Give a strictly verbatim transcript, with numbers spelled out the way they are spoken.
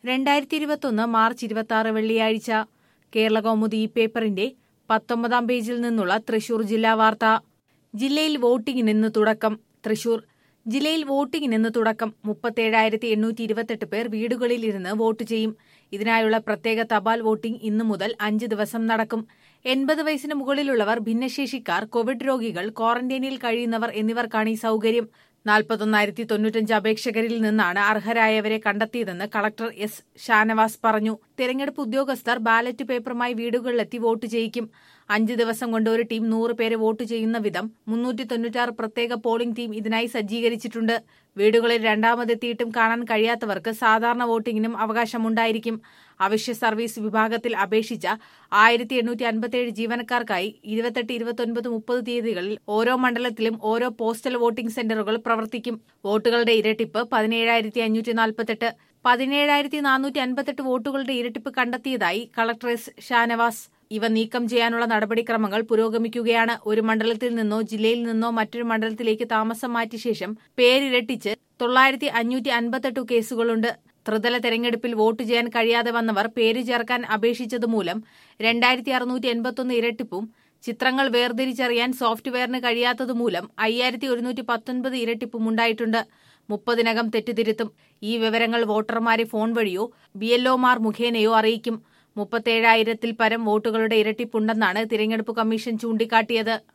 രണ്ടായിരത്തി ഇരുപത്തൊന്ന് മാർച്ച് ഇരുപത്തി ആറ് വെള്ളിയാഴ്ച കേരളകൗമുദി ഈ പേപ്പറിന്റെ പത്തൊമ്പതാം പേജിൽ നിന്നുള്ള തൃശൂർ ജില്ലാ വാർത്ത. ജില്ലയിൽ വോട്ടിംഗിന് ഇന്ന് തുടക്കം. തൃശൂർ ജില്ലയിൽ വോട്ടിംഗിന് ഇന്ന് തുടക്കം. മുപ്പത്തേഴായിരത്തി എണ്ണൂറ്റി ഇരുപത്തെട്ട് പേർ വീടുകളിൽ ഇരുന്ന് വോട്ട് ചെയ്യും. ഇതിനായുള്ള പ്രത്യേക തപാൽ വോട്ടിംഗ് ഇന്നു മുതൽ അഞ്ച് ദിവസം നടക്കും. എൺപത് വയസ്സിന് മുകളിലുള്ളവർ, ഭിന്നശേഷിക്കാർ, കോവിഡ് രോഗികൾ, ക്വാറന്റൈനിൽ കഴിയുന്നവർ എന്നിവർക്കാണ് ഈ സൌകര്യം. നാൽപ്പത്തൊന്നായിരത്തി തൊണ്ണൂറ്റഞ്ച് അപേക്ഷകരിൽ നിന്നാണ് അർഹരായവരെ കണ്ടെത്തിയതെന്ന് കളക്ടർ എസ് ഷാനവാസ് പറഞ്ഞു. തെരഞ്ഞെടുപ്പ് ഉദ്യോഗസ്ഥർ ബാലറ്റ് പേപ്പറുമായി വീടുകളിലെത്തി വോട്ട് ചെയ്യിക്കും. അഞ്ച് ദിവസം കൊണ്ട് ഒരു ടീം നൂറ് പേരെ വോട്ട് ചെയ്യുന്ന വിധം മുന്നൂറ്റി തൊണ്ണൂറ്റാറ് പ്രത്യേക പോളിംഗ് ടീം ഇതിനായി സജ്ജീകരിച്ചിട്ടുണ്ട്. വീടുകളിൽ രണ്ടാമതെത്തിയിട്ടും കാണാൻ കഴിയാത്തവർക്ക് സാധാരണ വോട്ടിംഗിനും അവകാശമുണ്ടായിരിക്കും. അവശ്യ സർവീസ് വിഭാഗത്തിൽ അപേക്ഷിച്ച ആയിരത്തി എണ്ണൂറ്റി അൻപത്തിയേഴ് ജീവനക്കാർക്കായി ഇരുപത്തെട്ട്, ഇരുപത്തൊൻപത്, മുപ്പത് തീയതികളിൽ ഓരോ മണ്ഡലത്തിലും ഓരോ പോസ്റ്റൽ വോട്ടിംഗ് സെന്ററുകൾ പ്രവർത്തിക്കും. വോട്ടുകളുടെ ഇരട്ടിപ്പ് പതിനേഴായിരത്തി അഞ്ഞൂറ്റി നാൽപ്പത്തെട്ട് പതിനേഴായിരത്തി നാനൂറ്റി അൻപത്തെട്ട് വോട്ടുകളുടെ ഇരട്ടിപ്പ് കണ്ടെത്തിയതായി കളക്ടർ എസ് ഷാനവാസ്. ഇവ നീക്കം ചെയ്യാനുള്ള നടപടിക്രമങ്ങൾ പുരോഗമിക്കുകയാണ്. ഒരു മണ്ഡലത്തിൽ നിന്നോ ജില്ലയിൽ നിന്നോ മറ്റൊരു മണ്ഡലത്തിലേക്ക് താമസം മാറ്റിയ ശേഷം പേരിരട്ടിച്ച് തൊള്ളായിരത്തി അഞ്ഞൂറ്റി അൻപത്തെട്ട് കേസുകളുണ്ട്. ത്രിതല തെരഞ്ഞെടുപ്പിൽ വോട്ട് ചെയ്യാൻ കഴിയാതെ വന്നവർ പേര് ചേർക്കാൻ അപേക്ഷിച്ചതുമൂലം രണ്ടായിരത്തി അറുന്നൂറ്റി എൺപത്തൊന്ന് ഇരട്ടിപ്പും, ചിത്രങ്ങൾ വേർതിരിച്ചറിയാൻ സോഫ്റ്റ്വെയറിന് കഴിയാത്തതുമൂലം അയ്യായിരത്തി ഒരുന്നൂറ്റി പത്തൊൻപത് ഇരട്ടിപ്പും ഉണ്ടായിട്ടുണ്ട്. മുപ്പതിനകം തെറ്റുതിരുത്തും. ഈ വിവരങ്ങൾ വോട്ടർമാരെ ഫോൺ വഴിയോ ബി എൽ ഒമാർ മുഖേനയോ അറിയിക്കും. മുപ്പത്തേഴായിരത്തിൽ പരം വോട്ടുകളുടെ ഇരട്ടിപ്പുണ്ടെന്നാണ് തിരഞ്ഞെടുപ്പ് കമ്മീഷൻ ചൂണ്ടിക്കാട്ടിയത്.